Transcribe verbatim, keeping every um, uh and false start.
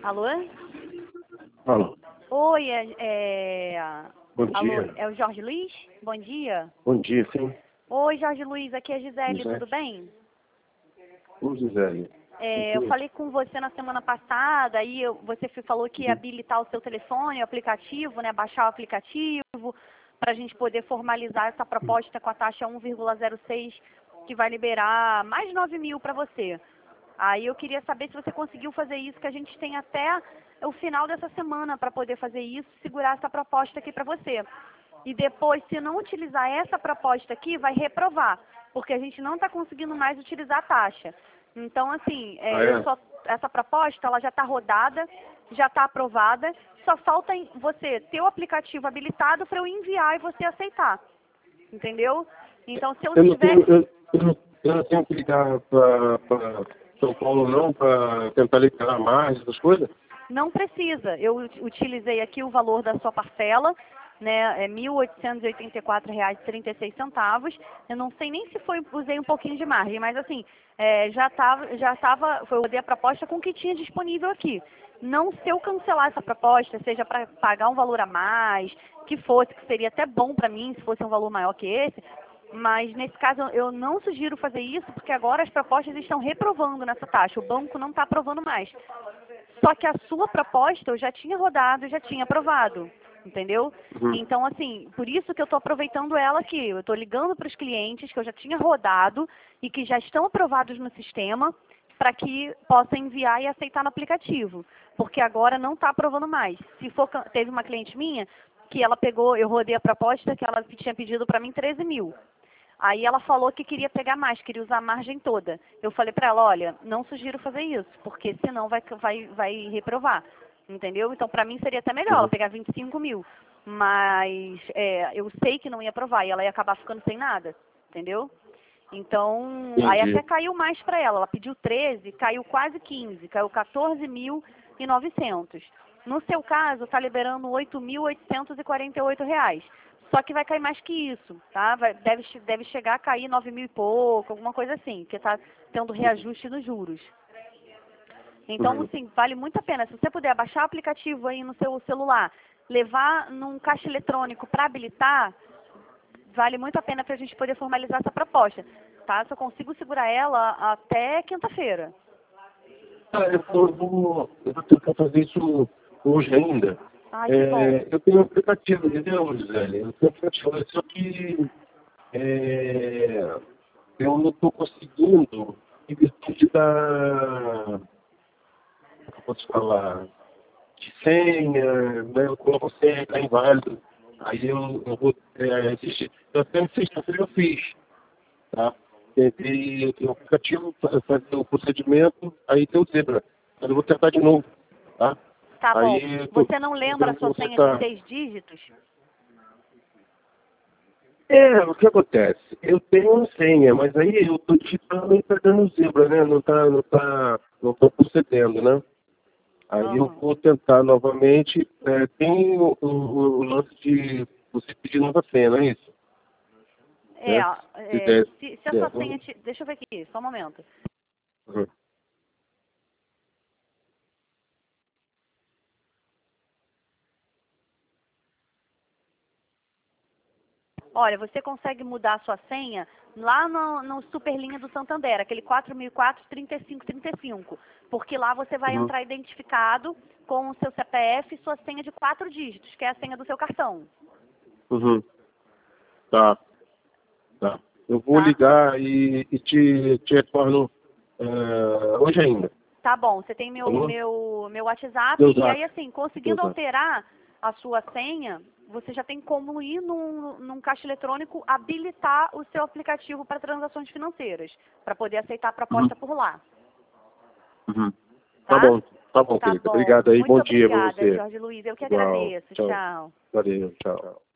Alô? Alô. Oi, é, é... Bom Alô, dia. é o Jorge Luiz? Bom dia. Bom dia, sim. Oi, Jorge Luiz, aqui é a Gisele, José. tudo bem? Ô, Gisele. É, eu falei com você na semana passada, aí eu- você f- falou que ia Uhum. habilitar o seu telefone, o aplicativo, né, baixar o aplicativo, para a gente poder formalizar essa proposta com a taxa um vírgula zero seis, que vai liberar mais de nove mil para você. Aí eu queria saber se você conseguiu fazer isso, que a gente tem até o final dessa semana para poder fazer isso, segurar essa proposta aqui para você. E depois, se não utilizar essa proposta aqui, vai reprovar, porque a gente não está conseguindo mais utilizar a taxa. Então, assim, é, Ah, eu é? só, essa proposta ela já está rodada, já está aprovada, só falta em você ter o aplicativo habilitado para eu enviar e você aceitar, entendeu? Então, se eu Eu não tenho, tivesse... eu, eu não, eu não tenho que ligar para São Paulo, não, para tentar liberar mais, essas coisas? Não precisa. Eu ut- utilizei aqui o valor da sua parcela, né? É mil oitocentos e oitenta e quatro reais e trinta e seis centavos. Eu não sei nem se foi, usei um pouquinho de margem, mas assim, é, já estava, já estava, foi eu dei a proposta com o que tinha disponível aqui. Não se eu cancelar essa proposta, seja para pagar um valor a mais, que fosse, que seria até bom para mim se fosse um valor maior que esse, mas nesse caso eu não sugiro fazer isso, porque agora as propostas estão reprovando nessa taxa. O banco não está aprovando mais. Só que a sua proposta eu já tinha rodado, já tinha aprovado, entendeu? Uhum. Então, assim, por isso que eu estou aproveitando ela aqui. Eu estou ligando para os clientes que eu já tinha rodado e que já estão aprovados no sistema para que possa enviar e aceitar no aplicativo. Porque agora não está aprovando mais. Se for, can- teve uma cliente minha que ela pegou, eu rodei a proposta que ela tinha pedido para mim treze mil. Aí ela falou que queria pegar mais, queria usar a margem toda. Eu falei para ela, olha, não sugiro fazer isso, porque senão vai, vai, vai reprovar, entendeu? Então para mim seria até melhor ela Uhum. pegar vinte e cinco mil, mas é, eu sei que não ia aprovar e ela ia acabar ficando sem nada, entendeu? Então, aí até Entendi. caiu mais para ela, ela pediu treze, caiu quase quinze, caiu quatorze mil e novecentos. No seu caso, está liberando oito mil oitocentos e quarenta e oito reais. Só que vai cair mais que isso, tá? Vai- deve, che- deve chegar a cair nove mil e pouco, alguma coisa assim, porque está tendo reajuste nos juros. Então, Uhum. assim, vale muito a pena. Se você puder baixar o aplicativo aí no seu celular, levar num caixa eletrônico para habilitar, vale muito a pena para a gente poder formalizar essa proposta, tá? Só consigo segurar ela até quinta-feira. Ah, eu vou, eu vou eu vou tentar fazer isso hoje ainda. Ai, que bom. É, eu tenho um aplicativo, entendeu, Gisele? Eu tenho um aplicativo, só que é, eu não estou conseguindo em virtude da, como eu posso falar, de senha, né? Eu coloco senha, está inválido. Aí eu, eu vou é, assistir. Eu até na sexta-feira eu fiz, tá? Tentei, eu tenho um aplicativo, fa- fazer o procedimento, aí tem o zebra. Mas eu vou tentar de novo, tá? Tá bom. Aí eu tô, Você não tô lembra vendo a que sua você senha de tá. seis dígitos? É, o que acontece? Eu tenho uma senha, mas aí eu tô digitando e tá dando zebra, né? Não tá, não tá, não tô procedendo, né? Aí eu Aham. vou tentar novamente. É, tem o, o, o lance de você pedir nova senha, não é isso? É, Né? Se é, der, se, se a der, sua vamos- senha... Te... Deixa eu ver aqui, só um momento. uhum. Olha, você consegue mudar a sua senha lá no, no Superlinha do Santander, aquele quatro mil e quatro, trinta e cinco trinta e cinco. Porque lá você vai Uhum. entrar identificado com o seu C P F e sua senha de quatro dígitos, que é a senha do seu cartão, Uhum. Tá, tá. Eu vou tá? ligar e, e te, te retorno é, hoje ainda. Tá bom, você tem meu, Falou? meu, meu WhatsApp Deu e aí zap. assim, Deu conseguindo zap. alterar a sua senha, você já tem como ir num, num caixa eletrônico habilitar o seu aplicativo para transações financeiras, para poder aceitar a Uhum. proposta por lá, Uhum. Tá tá? bom, tá bom, Tá querida. bom. Obrigado aí, Muito bom dia pra obrigada, você. Jorge Luiz. Eu que Igual. agradeço. Tchau. Tchau. Valeu, tchau.